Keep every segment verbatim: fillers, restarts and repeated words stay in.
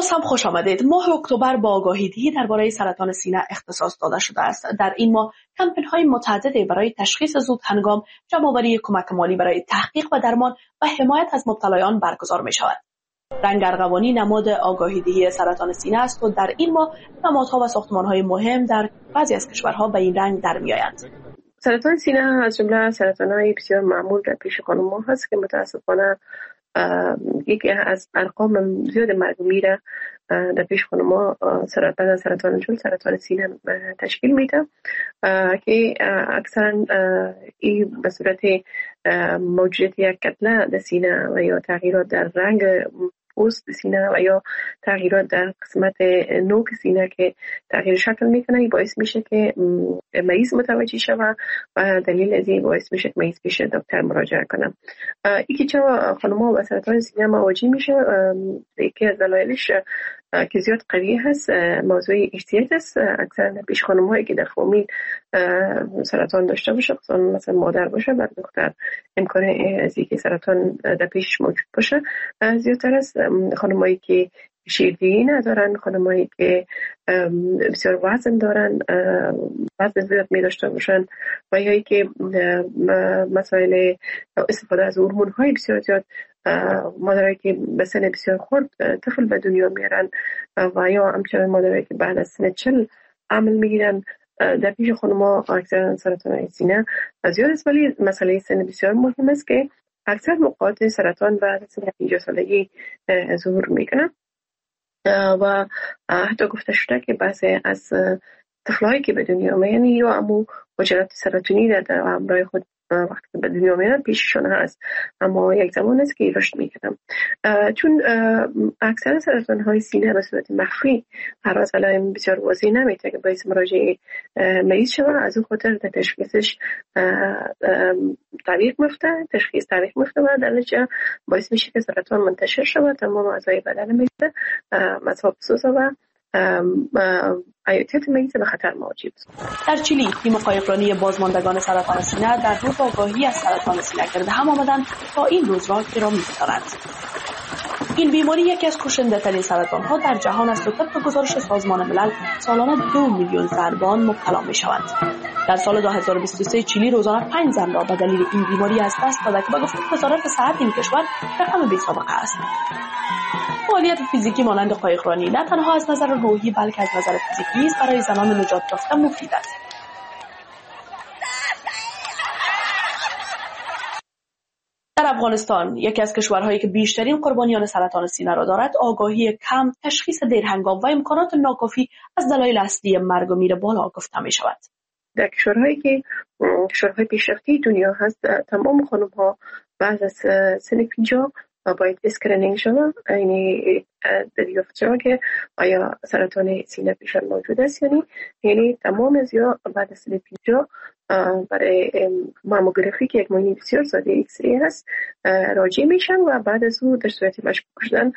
باز هم خوش آمدید. ماه اکتبر با آگاهی‌دهی درباره سرطان سینه اختصاص داده شده است. در این ماه کمپین‌های متعددی برای تشخیص زود هنگام، جمع‌آوری کمک مالی برای تحقیق و درمان و حمایت از مبتلایان برگزار می‌شود. رنگ ارغوانی نماد آگاهی‌دهی سرطان سینه است و در این ماه نمادها و ساختمان‌های مهم در بعضی از کشورها به این رنگ در می‌آیند. سرطان سینه از جمله سرطان‌های بسیار معمول در پیش خانم‌ها هست که متأسفانه یکی از ارقام زیاد مرگ و میر در پیش خانم‌ها سرطان سرطان جلد سرطان سینه تشکیل میده که اکثرا این به صورت موجودیت یک کتله در سینه و یا تغییرات در رنگ پوست سینه و یا تغییرات در قسمت نوک سینه که تغییر شکل میکنه، این باعث میشه که مریض متوجه شود و دلیل از این باعث میشه که مریض پیش دکتر مراجعه کنه. اینکه چرا خانم‌ها با سرطان سینه مواجه میشه، یکی از دلایلش که زیاد قوی هست موضوع ارثیت است. اکثرا پیش خانم‌هایی که در فامیل سرطان داشته باشه، مثلا مادر باشه، بعد دختر امکان از اینکه سرطان در پیش موجود باشه زیادتر است. خانم‌هایی که شیردهی ندارن، خانم‌هایی که بسیار وزن دارن، وزن زیاد می داشته باشن و یا که مسائل استفاده از هورمون‌های بسیار زیاد، مادرایی که به سن بسیار خرد طفل به دنیا میارن و یا همچنین مادرایی که بعد از سن چل عمل میگیرن، در پیش خانم‌ها اکثر سرطان سینه زیاد است. ولی مسئله سن بسیار مهم است که اکثر موقعات سرطان بعد از سن پنجاه سالگی ظهور میکنه و حتی گفته شده که بعضی از طفلایی که به دنیا میان یا امو حجرات سرطانی در همراه خود وقتی به دنیا میان پیششون هست، اما یک زمان است که رشد میکنن. چون اکثر سرطان های سینه به صورت مخفی هر از علائم بسیار واضح نمیده که باعث مراجعه مریض شود، از اون خاطر در تشخیصش تعویق میفته تشخیص تعویق میفته و در نتیجه باعث میشه که سرطان منتشر شود، تمام اعضای بدن میده مصاب سوز و حیاتیت مریض به خطر مواجه است. در چیلی تیم قایقرانی بازماندگان سرطان سینه در روز آگاهی از سرطان سینه کرده هم آمدند تا این روز را گرامی بدارند. این بیماری یکی از کشنده ترین سرطان ها در جهان است و طبق گزارش سازمان ملل سالانه دو میلیون زن به آن مبتلا می شوند. در سال دو هزار و بیست و سه چیلی روزانه پنج زن را به دلیل این بیماری از دست داده که به گفته وزارت صحت این کشور رقم بی‌سابقه است. فعالیت فیزیکی مانند قایقرانی نه تنها از نظر روحی بلکه از نظر فیزیکی است برای زنان نجات یافته مفید است. در افغانستان، یکی از کشورهایی که بیشترین قربانیان سرطان سینه را دارد، آگاهی کم، تشخیص دیرهنگام و امکانات ناکافی از دلایل اصلی مرگ و میر بالا گفته می شود. در کشورهایی که کشورهای پیشرفته دنیا هست، تمام خانم‌ها بعد از سن پنجاه باید اسکرینینگ شود، یعنی دریافت شود که آیا سرطان سینه پیشان موجود است یعنی یعنی تمام از یا بعد از سن پنجاه برای ماموگرافی که یک معاینه بسیار ساده ایکس ری هست راجع میشن و بعد از اون در صورت مشکوک شدن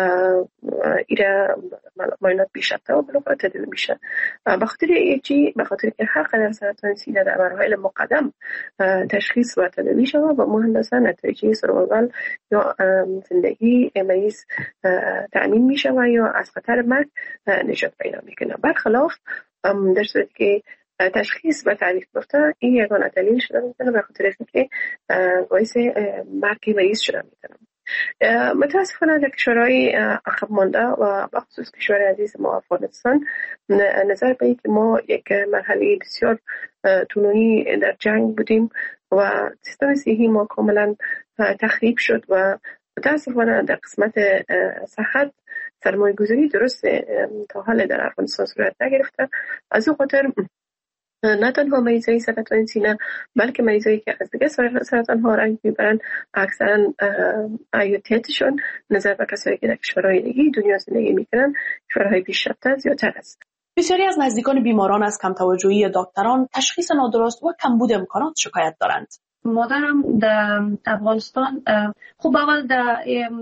ایره معاینات بیشتر و بلوغ تداوی میشن. به خاطر چی؟ به خاطر که هر قدر سرطان سینه در مراحل مقدم تشخیص و تداوی شود و مهندسا نتایج سروایوال یا زندگی مریض تأمین میشه و یا از خطر مرگ نجات پیدا میکنه. برخلاف در صورتی که تشخیص و تعریف گفتن این یگانه دلیل شده میتونه به خاطر اینکه باعث مرگ مریض شده میتونه. متاسفانه در کشورهای عقب مانده و بخصوص کشور عزیز ما افغانستان نظر به اینکه ما یک مرحله بسیار طولانی در جنگ بودیم و سیستم صحی ما کاملا تخریب شد و متاسفانه در قسمت صحت سرمایه گذاری درست تا حال در افغانستان صورت نگرفته. از اون خاطر نه تنها مریضای سرطان سینه بلکه مریضایی که از دیگه سرطان ها رنج میبرن اکثرا حیاتیتشون نظر به کسایی که در کشورهای دیگه دنیا زندگی میکنن کشورهای پیشرفته زیادتر است. بسیاری از نزدیکان بیماران از کم توجهی دکتران، تشخیص نادرست و کمبود امکانات شکایت دارند. مادرم در افغانستان خوب اول در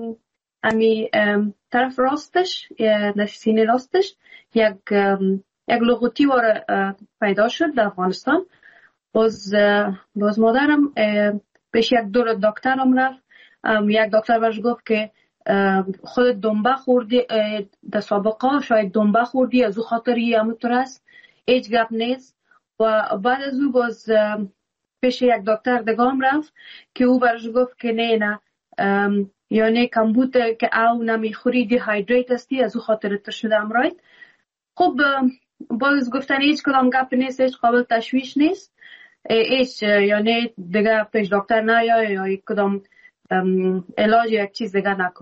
امی طرف راستش در سینه راستش یک یک لغوتی واره پیدا شد در افغانستان. باز باز مادرم پیش یک دور دکترم رفت. یک دکتر برش گفت که خودت دنبه خوردی در سابقه، شاید دنبه خوردی از او خاطری همونطور است، هیچ گپ نیست. و بعد از او باز پیش یک دکتر دگام رفت که او برش گفت که نه نه یعنی کمبود که او نمیخوری دیهایدریت هستی، از او خاطر ترشدم راید. خب باز گفتن هیچ کدام گپ نیست، هیچ قابل تشویش نیست، هیچ یعنی دیگه پیش دکتر نیا یا یک کدام علاج یک چیز دیگه نکن.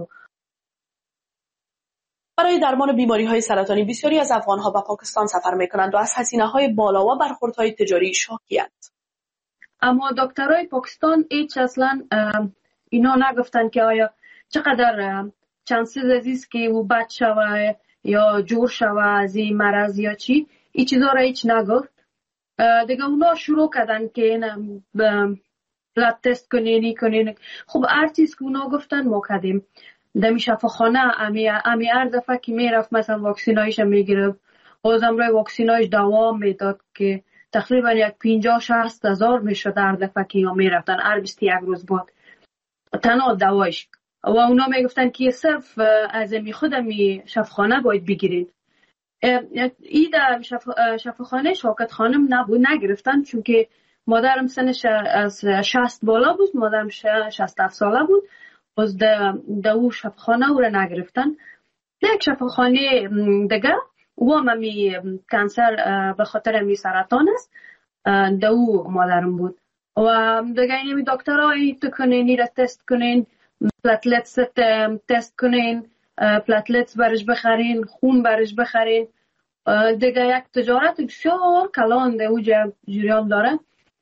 برای درمان بیماری های سرطانی بسیاری از افغان ها به پاکستان سفر میکنند و از هزینه های بالا و برخوردهای تجاری شاکی‌اند. اما دکترای پاکستان هیچ اصلا اینا نگفتن که آیا چقدر چانسز عزیز که او بد شوه یا جور شوه از این مرض یا چی، این چیزا را هیچ نگفت. دیگه اونا شروع کردن که این بلاد تست کنین ای کنین. خب هر چیز که اونا گفتن ما کردیم. دمی شفاخانه امی امی هر دفعه که میرفت مثلا واکسینایش میگرفت، بازم روی واکسینایش دوام میداد که تقریبا یک پنجاه شصت هزار میشد هر دفعه که اینا میرفتن هر بیست و یک روز بعد تنها دوایش. و اونا میگفتن که صرف از می خودمی شفاخانه باید بگیرید. ای در شفاخانه شوکت خانم نبود، نگرفتن، چون که مادرم سنش از شصت بالا بود، مادرم شصت هفت ساله بود، باز در او شفاخانه او را نگرفتن. یک شفاخانه دیگه او هم همی کانسر به خاطر همی سرطان است، در او مادرم بود. و دیگه اینمی دکتر هایی تو کنین، این را تست کنین، پلاتلتس تست کنین، پلاتلتس برش بخرین، خون برش بخرین. دیگه یک تجارت بسیار کلان در او جریان داره.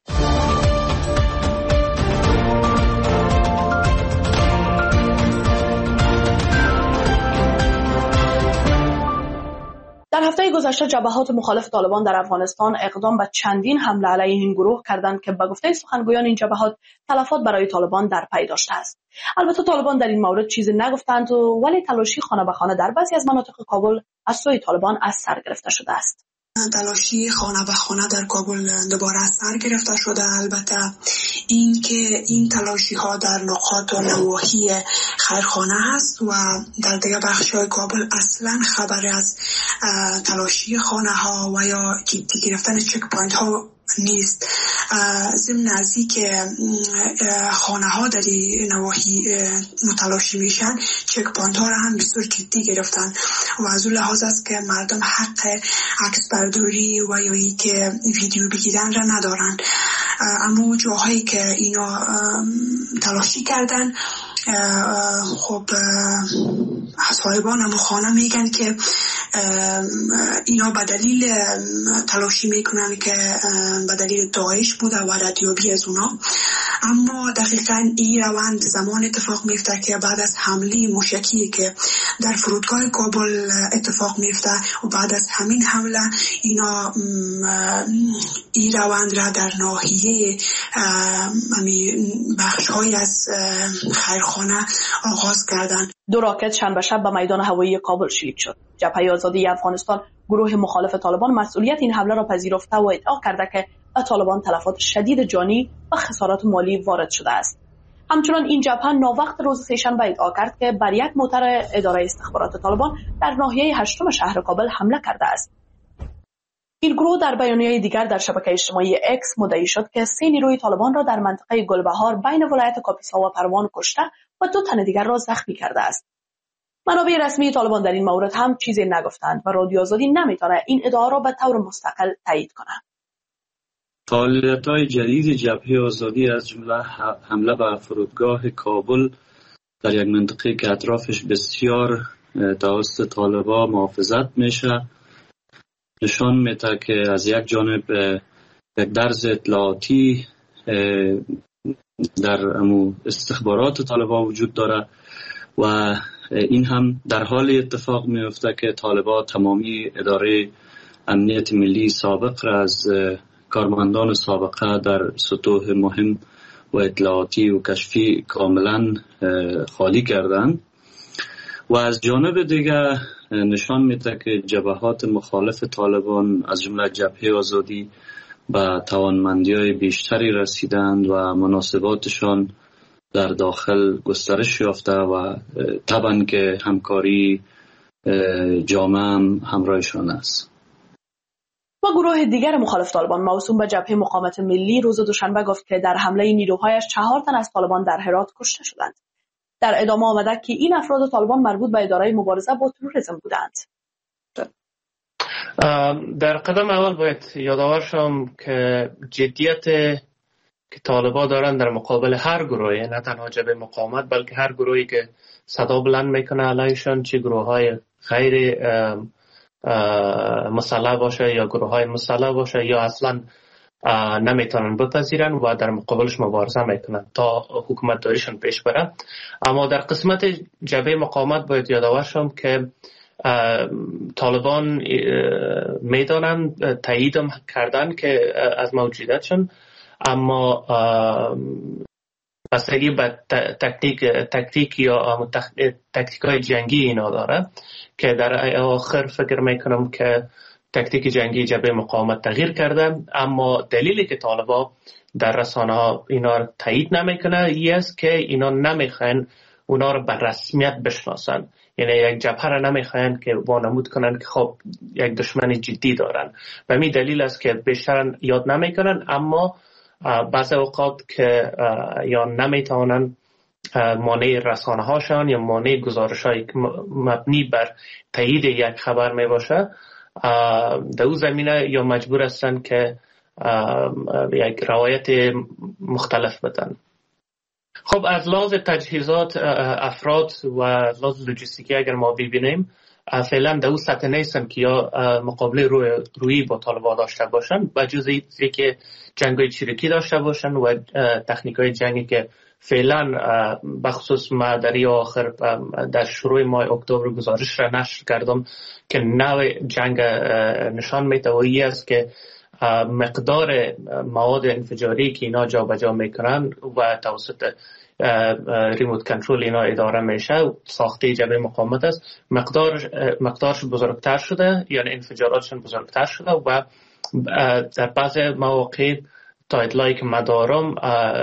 در هفته گذشته جبهات مخالف طالبان در افغانستان اقدام به چندین حمله علیه این گروه کردند که به گفته سخنگویان این جبهات تلفات برای طالبان در پی داشته است. البته طالبان در این مورد چیزی نگفتند ولی تلاشی خانه به خانه در بعضی از مناطق کابل از سوی طالبان از سر گرفته شده است. تلاشی خانه به خانه در کابل دوباره از سر گرفته شده. البته این که این تلاشی ها در نقاط و نواحی خیرخانه هست و در دیگه بخش های کابل اصلا خبری از تلاشی خانه ها و یا جدی گرفتن چک پوینت ها نیست. ضمن از این که خانه ها در نواحی متلاشی میشن، چک پوینت ها را هم بسیار جدی گرفتن و از اون لحاظ است که مردم حق عکس برداری و یا ای که ویدیو بگیرن را ندارن. اما جاهایی که اینا تلاشی کردن، خب صاحبان هم خانه میگن که اینا به دلیل تلاشی میکنن که به دلیل داعش بوده و ردیابی از اونا. اما دقیقاً این روند زمان اتفاق میفته که بعد از حمله موشکی که در فرودگاه کابل اتفاق میفته و بعد از همین حمله اینا این روند را در ناحیه بخش‌های از خیرخانه آغاز کردند. دو راکت شنبه شب به میدان هوایی کابل شلیک شد. جبهه آزادی افغانستان، گروه مخالف طالبان، مسئولیت این حمله را پذیرفته و ادعا کرده که به طالبان تلفات شدید جانی و خسارات مالی وارد شده است. همچنان این جبهه ناوقت روز سه‌شنبه ادعا کرد که بر یک موتر اداره استخبارات طالبان در ناحیه هشتم شهر کابل حمله کرده است. این گروه در بیانیه دیگر در شبکه اجتماعی اکس مدعی شد که سه نیروی طالبان را در منطقه گلبهار بین ولایت کاپیسا و پروان کشته و دو تن دیگر را زخمی کرده است. منابع رسمی طالبان در این مورد هم چیزی نگفتند و رادیو آزادی نمیتونه این ادعا را به طور مستقل تایید کنه. فعالیت‌های جدید جبهه آزادی از جمله حمله به فرودگاه کابل در یک منطقه که اطرافش بسیار توسط طالبان محافظت میشه نشان میده که از یک جانب یک درز اطلاعاتی در استخبارات طالبان وجود داره و این هم در حال اتفاق میفته که طالبان تمامی اداره امنیت ملی سابق را از کارمندان سابقه در سطوح مهم و اطلاعاتی و کشفی کاملا خالی کردند و از جانب دیگر نشان میده که جبهات مخالف طالبان از جمله جبهه آزادی به توانمندی‌های بیشتری رسیدند و مناسباتشان در داخل گسترش یافته و طبعا که همکاری جامعه هم همراهشان است. و گروه دیگر مخالف طالبان موسوم به جبهه مقاومت ملی روز دوشنبه گفت که در حمله نیروهایش چهار تن از طالبان در هرات کشته شدند. در ادامه آمده که این افراد طالبان مربوط به اداره مبارزه با تروریسم بودند. در قدم اول باید یادآور شم که جدیت که طالبان دارن در مقابل هر گروهی، نه تنها جبهه مقاومت بلکه هر گروهی که صدا بلند میکنه علیشان، چه گروه های غیر مسلح باشه یا گروه های مسلح باشه یا اصلا نمیتونن بپذیرن و در مقابلش مبارزه میکنن تا حکومت داریشون پیش بره. اما در قسمت جبهه مقاومت باید یادآور شم که طالبان میدانن تایید کردن که از موجودیتشون، اما بستگی به تکتیک تکتیک یا تکتیک های جنگی اینا داره که در آخر فکر میکنم که تکتیک جنگی جبهه مقاومت تغییر کرده. اما دلیلی که طالبان در رسانه ها اینا رو تایید نمیکنه این است که اینا نمیخوان اونا رو به رسمیت بشناسن، یعنی یک جبهه را نمیخوان که وانمود کنن که خب یک دشمن جدی دارن. و همین دلیل است که بیشتر یاد نمیکنن، اما بعض اوقات که یا نمیتونن مانع رسانه هاشان یا مانع گزارش های مبنی بر تایید یک خبر می باشه، در اون زمینه یا مجبور هستن که یک روایت مختلف بدن. خب از لحاظ تجهیزات افراد و از لحاظ لوجستیکی اگر ما ببینیم فعلا در اون سطح نیستن که یا مقابله روی روی با طالبان داشته باشن، و جز اینکه که جنگ‌های چریکی داشته باشن و تکنیک‌های جنگی که فعلا بخصوص ما در آخر در شروع ماه اکتبر گزارش را نشر کردم که نوع جنگ نشان میده و این است که مقدار مواد انفجاری که اینا جا به جا میکنن و توسط ریموت کنترل اینا اداره میشه، ساخته جبهه مقاومت است، مقدار مقدارش بزرگتر شده، یعنی انفجاراتشون بزرگتر شده و در بعض مواقع تا اطلاعی که مدارم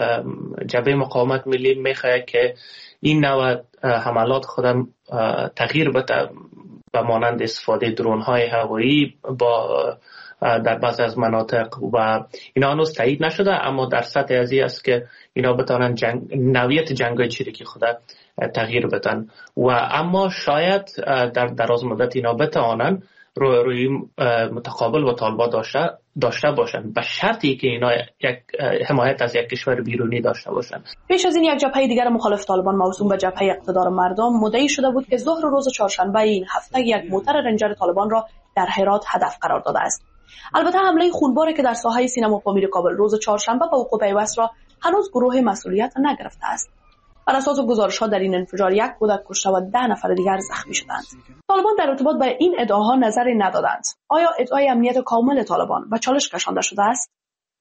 جبهه مقاومت ملی میخواد که این نوع حملات خودم تغییر بده به مانند استفاده درون های هوایی با در بعضی از مناطق و اینا هنوز تایید نشده، اما در سطح ازی است که اینا بتانن جنگ، نوعیت جنگای چریکی خود تغییر بدن و اما شاید در دراز مدت اینا بتانن روی روی متقابل با طالبان داشته داشته باشن، به شرطی که اینا یک حمایت از یک کشور بیرونی داشته باشن. پیش از این یک جبهه دیگر مخالف طالبان موسوم به جبهه اقتدار مردم مدعی شده بود که ظهر روز چهارشنبه این هفته یک موتر رنجر طالبان را در هرات هدف قرار داده است. البته حمله خونباری که در ساحه سینما پامیر کابل روز چهارشنبه به وقوع پیوست را هنوز گروه مسئولیت نگرفته است. بر اساس گزارش‌ها در این انفجار یک کودک کشته و ده نفر دیگر زخمی شدند. طالبان در ارتباط با این ادعاها نظری ندادند. آیا ادعای امنیت کامل طالبان و چالش کشانده شده است؟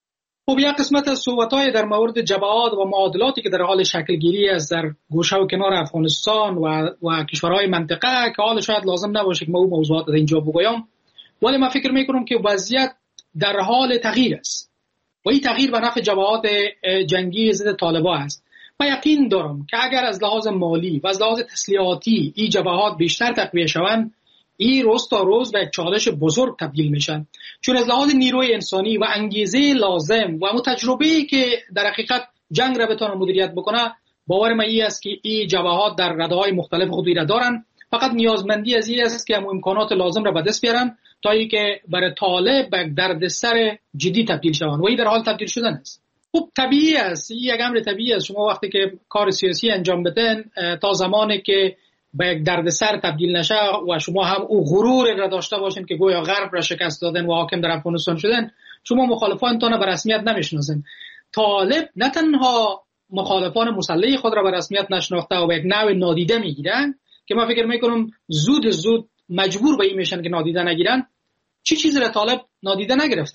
خب یک قسمت از صحبت‌های در مورد جبهات و معادلاتی که در حال شکلگیری است در گوشه و کنار افغانستان و و کشورهای منطقه که حال شاید لازم نباشه که ما اون موضوعات در اینجا بگویم، ولی من فکر می‌کنم که وضعیت در حال تغییر است و این تغییر به نفع جبهات جنگی ضد طالبان است. من یقین دارم که اگر از لحاظ مالی و از لحاظ تسلیحاتی این جبهات بیشتر تقویه شوند، این روز تا روز به یک چالش بزرگ تبدیل میشن، چون از لحاظ نیروی انسانی و انگیزه لازم و اون تجربه‌ای که در حقیقت جنگ را بتونه مدیریت بکنه، باور من این است که این جبهات در رده‌های مختلف خودی را دارن، فقط نیازمندی از این است که هم امکانات لازم را به دست بیارن تا اینکه برای طالب به دردسر جدی تبدیل شوند و این در حال تبدیل شدن است. خب طبیعی است، این یک امر طبیعی است. شما وقتی که کار سیاسی انجام بدن تا زمانی که به یک دردسر تبدیل نشه و شما هم او غرور را داشته باشین که گویا غرب را شکست دادن و حاکم در افغانستان شدن، شما مخالفانتان را به رسمیت نمیشناسن. طالب نه تنها مخالفان مسلح خود را به رسمیت نشناخته و به یک نوع نادیده میگیرن که من فکر میکنم زود زود مجبور به این میشن که نادیده نگیرن. چی چیزی را طالب نادیده نگرفته؟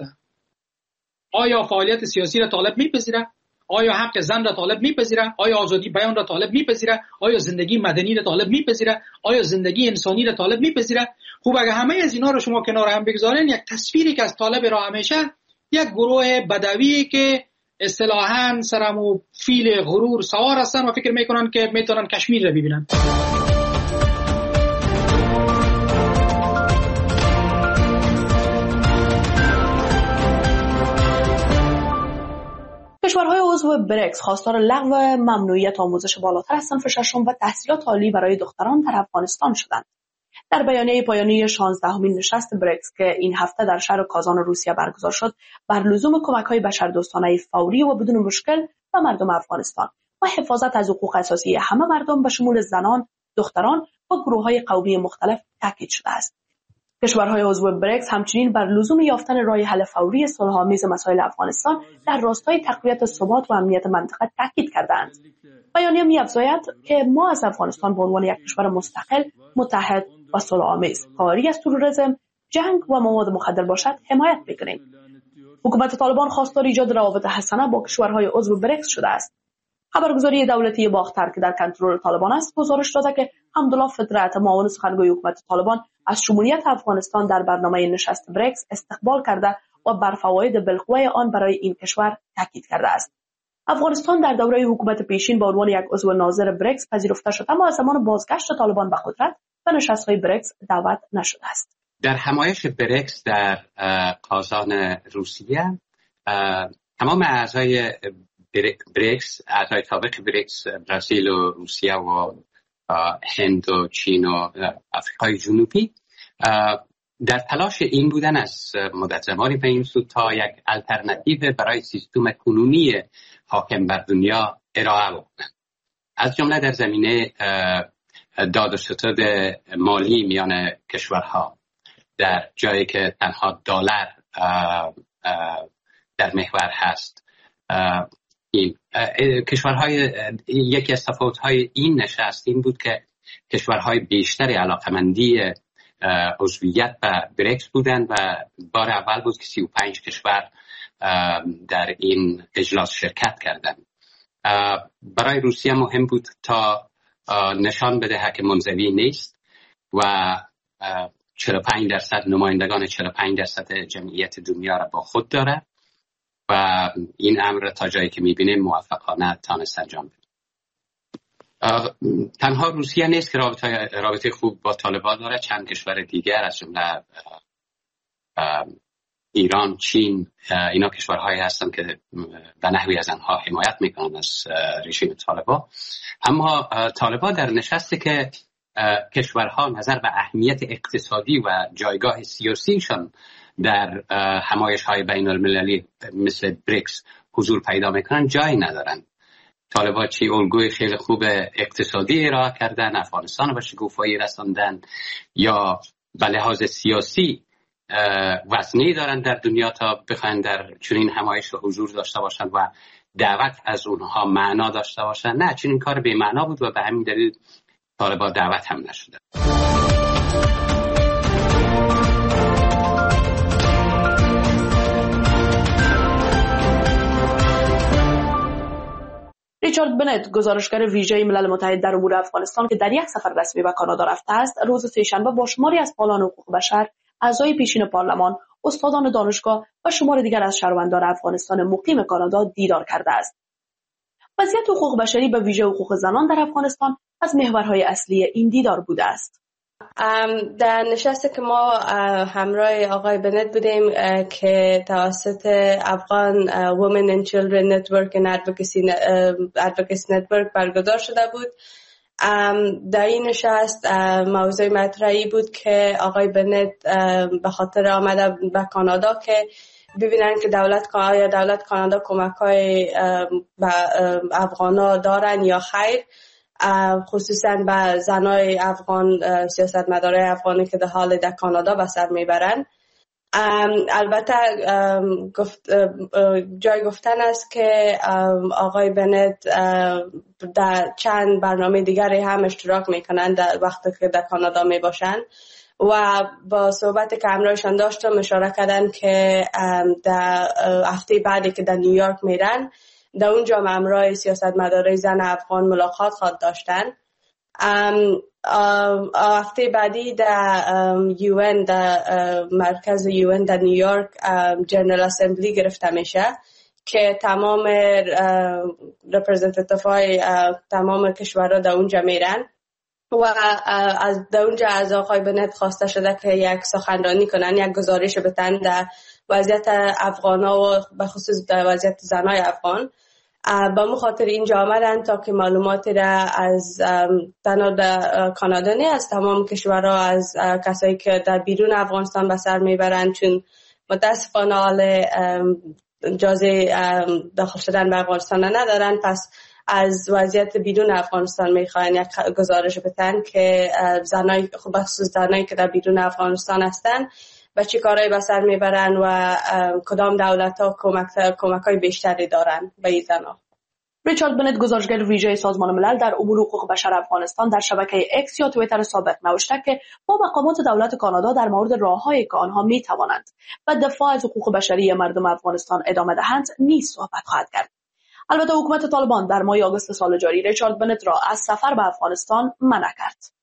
آیا فعالیت سیاسی را طالب میپذیره؟ آیا حق زن را طالب میپذیره؟ آیا آزادی بیان را طالب میپذیره؟ آیا زندگی مدنی را طالب میپذیره؟ آیا زندگی انسانی را طالب میپذیره؟ خوب اگه همه از اینا رو شما کنار هم بگذارین، یک تصویری که از طالب را همیشه یک گروه بدوی که اصطلاحاً سرمو فیل غرور سوار هستن و فکر میکنن که میتونن کشمیر رو ببینن. کشورهای عضو برکس خواستار لغو ممنوعیت آموزش بالاتر از صنف ششم و تحصیلات عالی برای دختران در افغانستان شدند. در بیانیه پایانی شانزدهمین نشست برکس که این هفته در شهر کازان روسیه برگزار شد، بر لزوم کمک‌های بشردوستانه فوری و بدون مشکل به مردم افغانستان و حفاظت از حقوق اساسی همه مردم به شمول زنان، دختران و گروه‌های قومی مختلف تاکید شده است. کشورهای عضو برکس همچنین بر لزوم یافتن راه حل فوری صلح‌آمیز مسائل افغانستان در راستای تقویت ثبات و امنیت منطقه تاکید کردند. بیانیه می‌افزاید که ما از افغانستان به عنوان یک کشور مستقل، متحد و صلح‌آمیز کاری از تروریسم، جنگ و مواد مخدر باشد حمایت می‌کنیم. حکومت طالبان خواستار ایجاد روابط حسنه با کشورهای عضو برکس شده است. خبرگزاری دولتی باختر که در کنترل طالبان است گزارش داده که حمدالله فطرت، معاون سخنگوی حکومت طالبان، از شمولیت افغانستان در برنامه نشست برکس استقبال کرده و بر فواید بالقوه آن برای این کشور تاکید کرده است. افغانستان در دوره حکومت پیشین به عنوان یک عضو ناظر برکس پذیرفته شد، اما از زمان بازگشت طالبان به قدرت به نشست‌های برکس دعوت نشده است. در همایش برکس در کازان روسیه، تمام اعضای برکس، اعضای سابق برکس، برزیل و روسیه و هند و چین و آفریقای جنوبی در تلاش این بودن از مدت زمانی به این سو تا یک الटरनेटिव برای سیستم کنونی حاکم بر دنیا ارائه بکنند، از جمله در زمینه داد و ستد مالی میان کشورها، در جایی که تنها دلار در محور هست. این کشورهای یکی از تفاوت‌های این نشست این بود که کشورهای بیشتری علاقمندی عضویت به برکس بودند و بار اول بود که سی و پنج کشور در این اجلاس شرکت کردند. برای روسیه مهم بود تا نشان بده که منزوی نیست و چهل و پنج درصد نمایندگان چهل و پنج درصد جمعیت دنیا را با خود داره و این امر تا جایی که میبینیم موفقانه تانست انجام بده. تنها روسیه نیست که رابطه, رابطه خوب با طالبان داره، چند کشور دیگر از جمله ایران، چین، اینا کشورهایی هستند که به نحوی از آنها حمایت میکنن از رژیم طالبان. اما طالبان در نشستی که کشورها نظر به اهمیت اقتصادی و جایگاه سیاسیشان در همایش‌های بین المللی مثل بریکس حضور پیدا میکنن جایی ندارن. طالبان چی الگوی خیلی خوب اقتصادی ارائه کردن، افغانستان رو به شکوفایی رساندن، یا به لحاظ سیاسی وزنی دارن در دنیا تا بخواین در چنین همایش حضور داشته باشن و دعوت از اونها معنا داشته باشن. نه، چنین کار بی معنا بود و به همین دلیل طالبان دعوت هم نشده. ریچارد بنت، گزارشگر ویژه ملل متحد در امور افغانستان که در یک سفر رسمی به کانادا رفته است، روز سه‌شنبه با شماری از فعالان حقوق بشر، اعضای پیشین پارلمان، استادان دانشگاه و شمار دیگر از شهروندان افغانستان مقیم کانادا دیدار کرده است. وضعیت حقوق بشری به ویژه حقوق زنان در افغانستان از محورهای اصلی این دیدار بوده است. در نشستی که ما همراه آقای بنت بودیم که توسط افغان Women and Children Network and Advocacy, Advocacy Network برگزار شده بود، در این نشست موضوع مطرحی بود که آقای بنت به خاطر آمده به کانادا که ببینن که دولت یا دولت کانادا کمک‌های به افغانا دارن یا خیر، خصوصا به زنای افغان، سیاستمدارای افغانی که در حال در کانادا به سر میبرن. البته گفت جای گفتن است که آقای بنت در چند برنامه دیگری هم اشتراک میکنن در وقتی که در کانادا میباشن و با صحبت که همراهشان داشتم اشاره کردن که در هفته بعدی که در نیویورک میرن در اونجا همراه سیاستمدارای زن افغان ملاقات خواهد داشتن. هفته بعدی در یوئن، در مرکز یوئن در نیویورک، جنرال اسمبلی گرفته میشه که تمام رپرزنتیتیف های تمام کشورها در اونجا میرن و از در اونجا از آقای بنت خواسته شده که یک سخنرانی کنن، یک گزارش بدن در وضعیت افغان ها و به خصوص در وضعیت زنای افغان. با مخاطر اینجا آمدن تا که معلوماتی را از تنها در کانادا نه، از تمام کشورها، از کسایی که در بیرون افغانستان به سر میبرند، چون متاسفانه حال اجازه داخل شدن به افغانستان ندارن، پس از وضعیت بیرون افغانستان میخواین یک گزارش بدن که زنای خوب خصوص زنایی که در بیرون افغانستان هستن و چه کارهایی به سر میبرن و کدام دولت‌ها کمک کمک‌های بیشتری دارن به این زنها. ریچارد بنت، گزارشگر ویژه سازمان ملل در امور حقوق بشر افغانستان، در شبکه اکس یا توییتر سابق نوشته که با مقامات دولت کانادا در مورد راه‌هایی که آنها می‌توانند و دفاع از حقوق بشری مردم افغانستان ادامه دهند نیز صحبت خواهد کرد. البته حکومت طالبان در ماه آگوست سال جاری ریچارد بنت را از سفر به افغانستان منع کرد.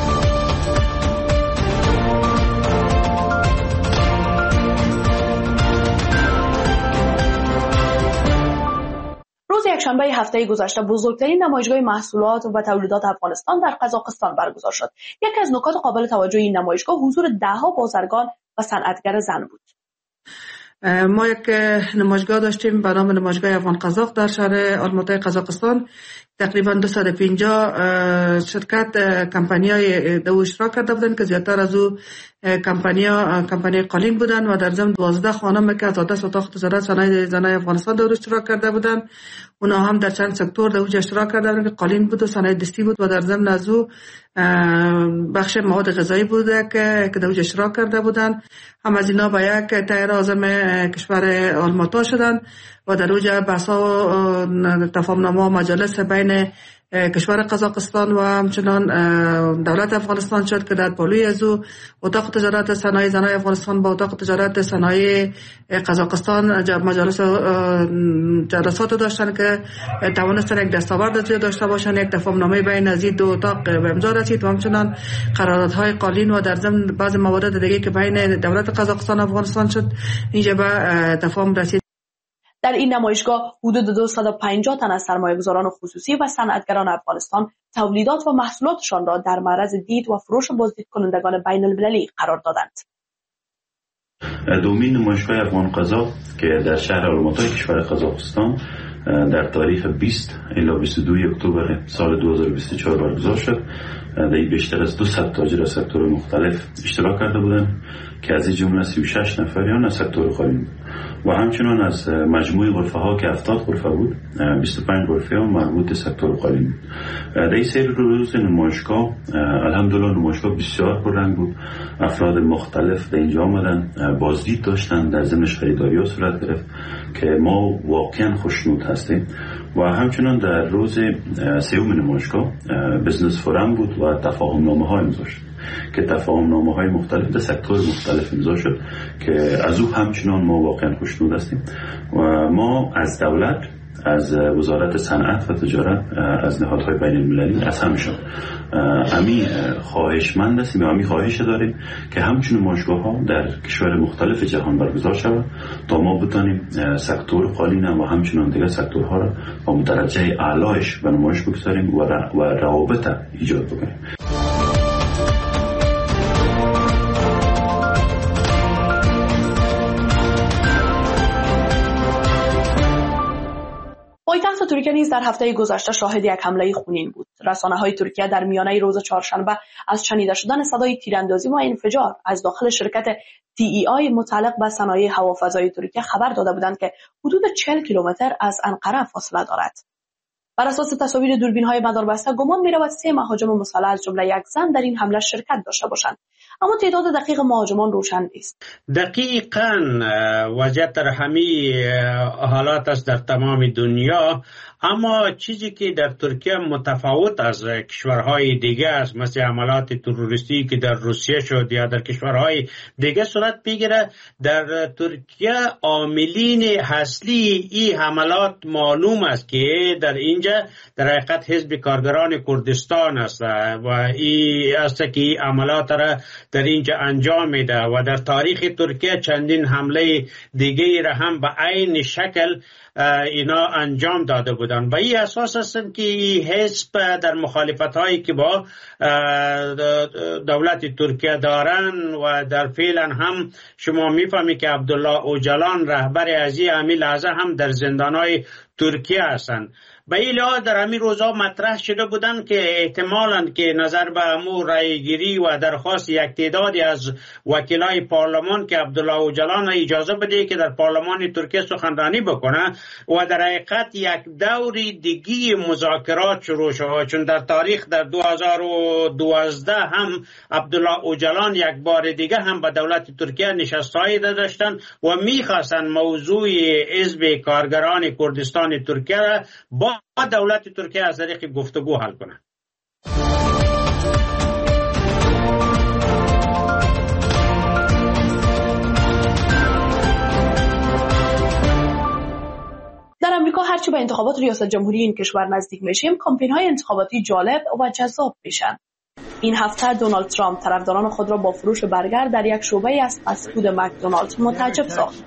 روز یکشنبه هفته گذشته بزرگترین نمایشگاه محصولات و تولیدات افغانستان در قزاقستان برگزار شد. یکی از نکات قابل توجه این نمایشگاه حضور ده‌ها بازرگان و صنعتگر زن بود. ما یک نمایشگاه داشتیم به نام نمایشگاه افغان قزاق در شهر آلماتای قزاقستان. تقریبا دویست و پنجاه شرکت کمپانی‌های دو اشتراک کرده بودند که زیادتر از او کمپانی‌ها کمپانی قالین بودند و در ضمن دوازده خانم که از دست اتاق تجارت صنایع زنای افغانستان در اشتراک کرده بودند. اونا هم در چند سکتور در اونجا اشتراک کرده بودند که قالین بود و صنایع دستی بود و در ضمن از او بخش مواد غذایی بوده که که در اونجا اشتراک کرده بودند. هم از اینا به یک تایر اعظم کشور آلماتا شدند و در اونجا بحث‌ها و تفاهم‌نامه و مجالس بین کشور قزاقستان و همچنان دولت افغانستان شد که در پالوی از او اتاق تجارت صنایع زنای افغانستان با اتاق تجارت صنایع قزاقستان مجالس جلسات داشتن که توانستن یک دستاورد داشته باشن. یک تفاهم‌نامه بین از این دو اتاق به امضا رسید و همچنان قراردادهای قالین و در ضمن بعض موارد دیگه که بین دولت قزاقستان و افغانستان شد اینجا به تفاهم رسید. در این نمایشگاه حدود دویست و پنجاه تن از سرمایه‌گذاران خصوصی و صنعتگران افغانستان تولیدات و محصولاتشان را در معرض دید و فروش بازدید کنندگان بین المللی قرار دادند. دومین نمایشگاه افغان قزاق که در شهر آلماتای کشور قزاقستان در تاریخ بیست الی بیست و دو اکتبر سال دو هزار و بیست و چهار برگزار شد. در این بیشتر از دویست تاجر از سکتور مختلف اشتراک کرده بودند که از این جمله سی و شش نفریان از سکتور قالین بود و همچنان از مجموع غرفه ها که هفتاد غرفه بود بیست و پنج غرفه ها مربوط سکتور قالین بود. در این سری روز نمایشگاه الحمدلله نمایشگاه بسیار پررنگ بود. افراد مختلف در اینجا آمدن بازدید داشتن، در ضمنش خریداری ها صورت گرفت که ما واقعا خوشنود هستیم. و همچنان در روز سوم نمایشگاه بزنس فورم بود و تفاهم نامه ها امضا شد که تفاهم نامه های مختلف در سکتور مختلف امضا شد که از او همچنان ما واقعا خوشنود هستیم و ما از دولت، از وزارت صنعت و تجارت، از نهادهای بین المللی، از همشون امی خواهشمند هستیم و امی خواهش داریم که همچون نمایشگاه ها در کشور مختلف جهان برگزار شود تا ما بتانیم سکتور قالین و همچنان دیگر سکتورها را با درجه اعلایش به نمایش بگذاریم و روابط ایجاد بکنیم. پایتخت ترکیه نیز در هفته گذشته شاهد یک حمله خونین بود. رسانه‌های ترکیه در میانه روز چهارشنبه از شنیده شدن صدای تیراندازی و انفجار از داخل شرکت تی ای آی متعلق به صنایع هوافضایی ترکیه خبر داده بودند که حدود چهل کیلومتر از انقره فاصله دارد. بر اساس تصاویر دوربین‌های مداربسته گمان می‌رود سه مهاجم مسلح از جمله یک زن در این حمله شرکت داشته باشند، اما تعداد دقیق مهاجمان روشن نیست. دقیقاً وضعیت در همه حالات است در تمام دنیا، اما چیزی که در ترکیه متفاوت از کشورهای دیگه است، مثل حملات تروریستی که در روسیه شد یا در کشورهای دیگه صورت بگیره، در ترکیه عاملین اصلی این حملات معلوم است که در اینجا اینجا در حقیقت حزب کارگران کردستان است و این است که این عملات را در اینجا انجام میده و در تاریخ ترکیه چندین حمله دیگه را هم به عین شکل اینا انجام داده بودن. به این اساس هستند که حزب در مخالفت هایی که با دولت ترکیه دارن و در فعلا هم شما میفهمی که عبدالله اوجلان رهبر از این همین لحظه هم در زندان های ترکیه هستند. به این لحاظ در همین روزها مطرح شده بودن که احتمالاً که نظر به امور رای گیری و درخواست یک تعدادی از وکلای پارلمان که عبدالله اوجلان اجازه بده که در پارلمان ترکیه سخنرانی بکنه و در حقیقت یک دوری دیگی مذاکرات شروع شد، چون در تاریخ در دو هزار و دوازده هم عبدالله اوجلان یک بار دیگه هم به دولت ترکیه نشستهایی داشتن و میخواستن موضوع حزب کارگران کردستان ترکیه را با دولت ترکیه از طریق گفتگو حل کنند. در امریکا هرچی به انتخابات ریاست جمهوری این کشور نزدیک میشیم، کمپین‌های انتخاباتی جالب و جذاب میشن. این هفته دونالد ترامپ طرفداران خود را با فروش برگر در یک شعبه از فست فود مکدونالدز متعجب ساخت.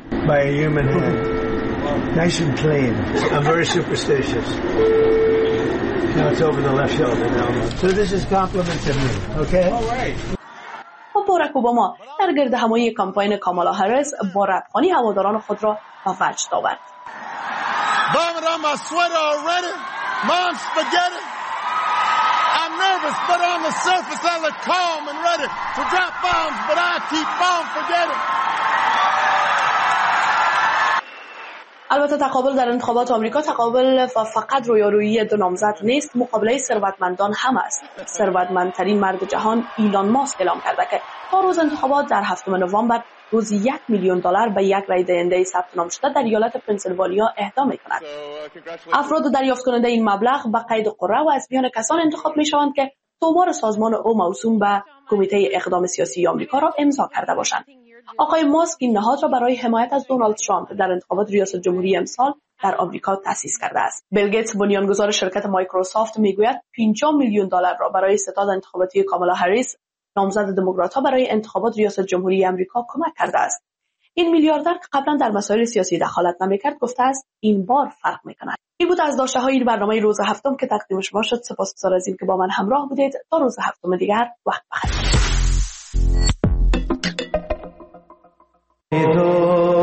Nice and clean. I'm very superstitious. Now it's over the left shoulder now. So this is compliment to me, okay? All right. و باراک اوباما در گرد همایی کمپاین کامالا هریس با ردخوانی هواداران خود را به وجد آورد. Vomit on my sweater already. Mom spaghetti. I'm nervous, but on the surface I look calm and ready to drop bombs, but I keep on forgetting. البته تقابل در انتخابات آمریکا تقابل فقط رویارویی دو نامزد نیست، مقابله ثروتمندان هم است. ثروتمندترین مرد جهان ایلان ماسک اعلام کرده که تا روز انتخابات در هفتم نوامبر روزی یک میلیون دلار به یک رای دهنده ثبت نام شده در ایالت پنسیلوانیا اهدا می‌کند. افراد دریافت کننده این مبلغ به قید قرعه و از میان کسان انتخاب می‌شوند که تومار سازمان او موسوم به کمیته اقدام سیاسی آمریکا را امضا کرده باشند. آقای ماسک این نهاد را برای حمایت از دونالد ترامپ در انتخابات ریاست جمهوری امسال در آمریکا تأسیس کرده است. بیل گیتس بنیانگذار شرکت مایکروسافت میگوید پنجاه میلیون دلار را برای ستاد انتخاباتی کامالا هریس نامزد دموکرات‌ها برای انتخابات ریاست جمهوری آمریکا کمک کرده است. این میلیاردر که قبلا در مسائل سیاسی دخالت نمی‌کرد گفته است این بار فرق می‌کند. این بود از داشته‌های این برنامه روز هفتم که تقدیم شما شد. سپاسگزار از اینکه با من همراه بودید. تا روز هفتم دیگر وقت بخیر.